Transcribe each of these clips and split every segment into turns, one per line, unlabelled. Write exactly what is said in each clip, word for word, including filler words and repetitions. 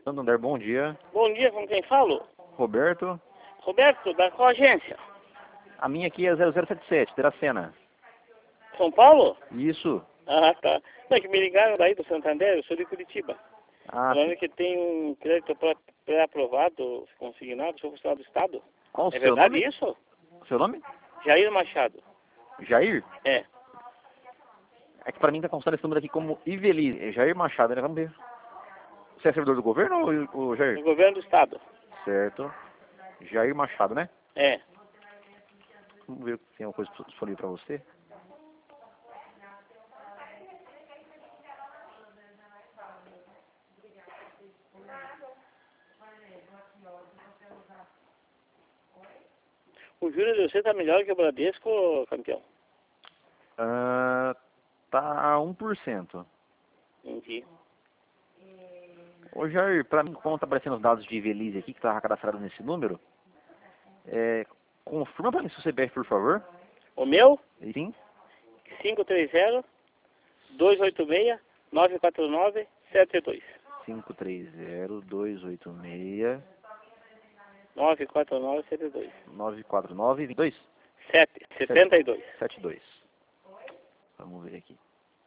Santander, bom dia.
Bom dia, com quem falo?
Roberto.
Roberto, da qual agência?
A minha aqui é zero zero sete sete, Teracena.
São Paulo?
Isso.
Ah, tá. Não, é que me ligaram daí do Santander, eu sou de Curitiba.
Ah,
Falando que tem um crédito pré- pré-aprovado, consignado, sou funcionário do Estado.
qual o
É
seu
verdade
nome?
isso?
Seu nome?
Jair Machado.
Jair?
É.
É que pra mim tá constando esse número aqui como Iveli. É Jair Machado, né? Vamos ver. Você é servidor do governo ou o
Do
Jair?
governo do Estado.
Certo. Jair Machado, né?
É.
Vamos ver se tem alguma coisa disponível pra você.
O juro de você tá melhor que o Bradesco, campeão.
Ah, tá a um por cento.
Entendi.
Ô Jair, pra mim, como tá aparecendo os dados de Ivelise aqui, que tá cadastrado nesse número, é, confirma pra mim seu C P F, por favor.
O meu?
Sim.
cinco três zero, dois oito seis, nove quatro nove, sete dois.
cinco três zero, dois oito seis,
nove quatro nove, sete dois.
nove quatro nove, dois
sete, setenta e dois.
sete dois. Vamos ver aqui.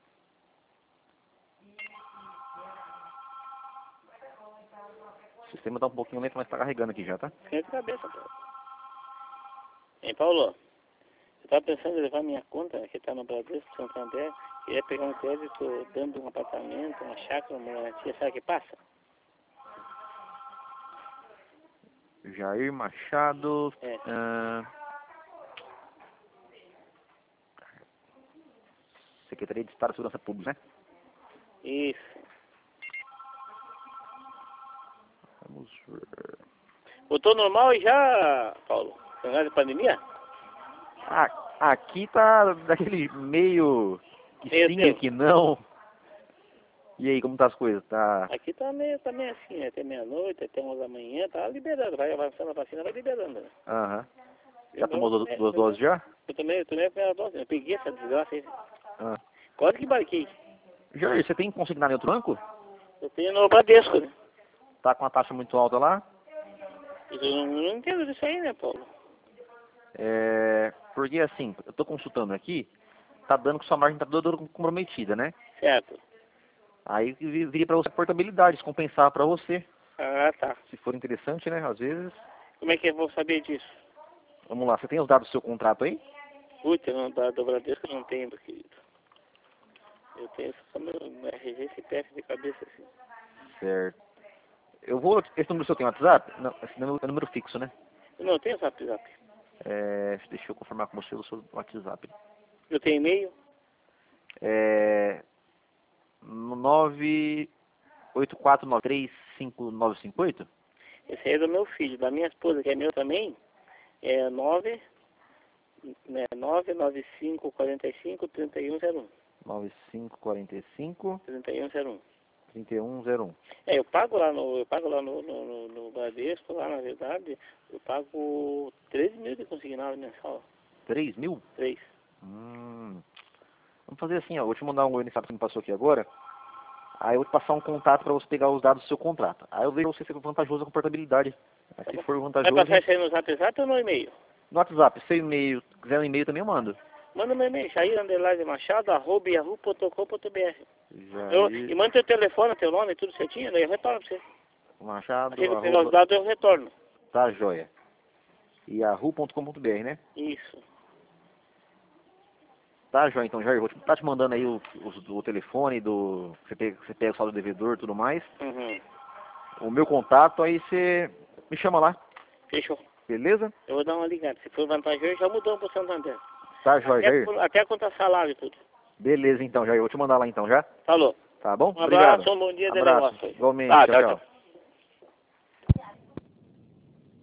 O sistema tá um pouquinho lento, mas tá carregando aqui já, tá?
Esquenta a cabeça, Paulo. Hein, Paulo? Eu tava pensando em levar minha conta, que tá no Bradesco, Santander, queria pegar um crédito dando um apartamento, uma chácara, uma garantia, sabe o que passa?
Jair Machado.
É.
ah, Secretaria de Estado de Segurança Pública, né?
Isso.
Vamos ver.
Voltou normal e já, Paulo? Por causa da pandemia?
Ah, aqui tá daquele meio que
Meio
sim,
termo.
que não. E aí, como tá as coisas? Tá.
Aqui tá meio, tá meio assim, né? Até meia-noite, até onze da manhã, tá liberando, vai avançando a vacina, vai liberando, né?
Aham. Já
Eu,
tomou
eu,
duas, duas doses já?
eu tomei, eu tomei a primeira dose, eu peguei essa desgraça aí.
Ah.
Quase que embarquei.
Jair, você tem consignado em outro banco?
Eu tenho no Bradesco, né?
Tá com uma taxa muito alta lá?
Eu não, não entendo disso aí, né, Paulo?
É, porque assim, eu tô consultando aqui, tá dando que sua margem tá toda comprometida, né?
Certo.
Aí vi- viria pra você a portabilidade, se compensar pra você.
Ah, tá.
Se for interessante, né? Às vezes.
Como é que eu vou saber disso?
Vamos lá, você tem os dados do seu contrato aí?
Putz, eu não, da, do Bradesco eu não tenho, meu querido. Eu tenho só meu, meu R G e C P F de cabeça, assim.
Certo. Eu vou. Esse número seu tem WhatsApp? Não, esse número é número fixo, né?
Eu não tenho zap zap.
É, deixa eu confirmar com você o seu WhatsApp.
Eu tenho e-mail.
É. nove oito quatro nove três cinco nove cinco oito?
Esse aí é do meu filho. Da minha esposa, que é meu também, é nove, né, nove nove cinco quatro cinco, três um zero um.
nove cinco quatro cinco,
três um zero um.
três um zero um.
É, eu pago lá no, eu pago lá no, no, no, no Bradesco, lá na verdade, eu pago treze mil de consignado mensal.
três mil?
três.
Hum. Vamos fazer assim, ó. Vou te mandar um oi que me passou aqui agora. Aí eu vou te passar um contato para você pegar os dados do seu contrato. Aí eu vejo você se for vantajoso com portabilidade. Aí, se for
Vai
vantajoso,
passar isso aí no zap zap ou no e-mail?
no WhatsApp, seu e-mail, se quiser um e-mail também eu mando.
Manda meu e-mail, jair underline machado, arroba yahoo ponto com ponto br. Eu, e
Jair
manda teu telefone, teu nome, tudo certinho, daí eu retorno pra você.
Machado,
Assim que eu pegar os
arroba,
dados, eu retorno.
tá joia. yahoo ponto com ponto br, né?
Isso.
Tá joia, então, Jair, vou te, tá te mandando aí o, o, o telefone, do, você pega, você pega o saldo do devedor e tudo mais.
Uhum.
O meu contato, aí você me chama lá,
Fechou.
beleza?
Eu vou dar uma ligada. Se for vantajoso, já mudamos pro Santander.
Tá joia,
Até,
Jair.
até contar salário e tudo.
Beleza, então, Jair, vou te mandar lá então, já?
Falou.
Tá bom?
Um
Obrigado.
abraço, um bom dia de
Abraço.
negócio aí.
Igualmente,
Tá,
tchau,
tchau,
tchau.
tchau.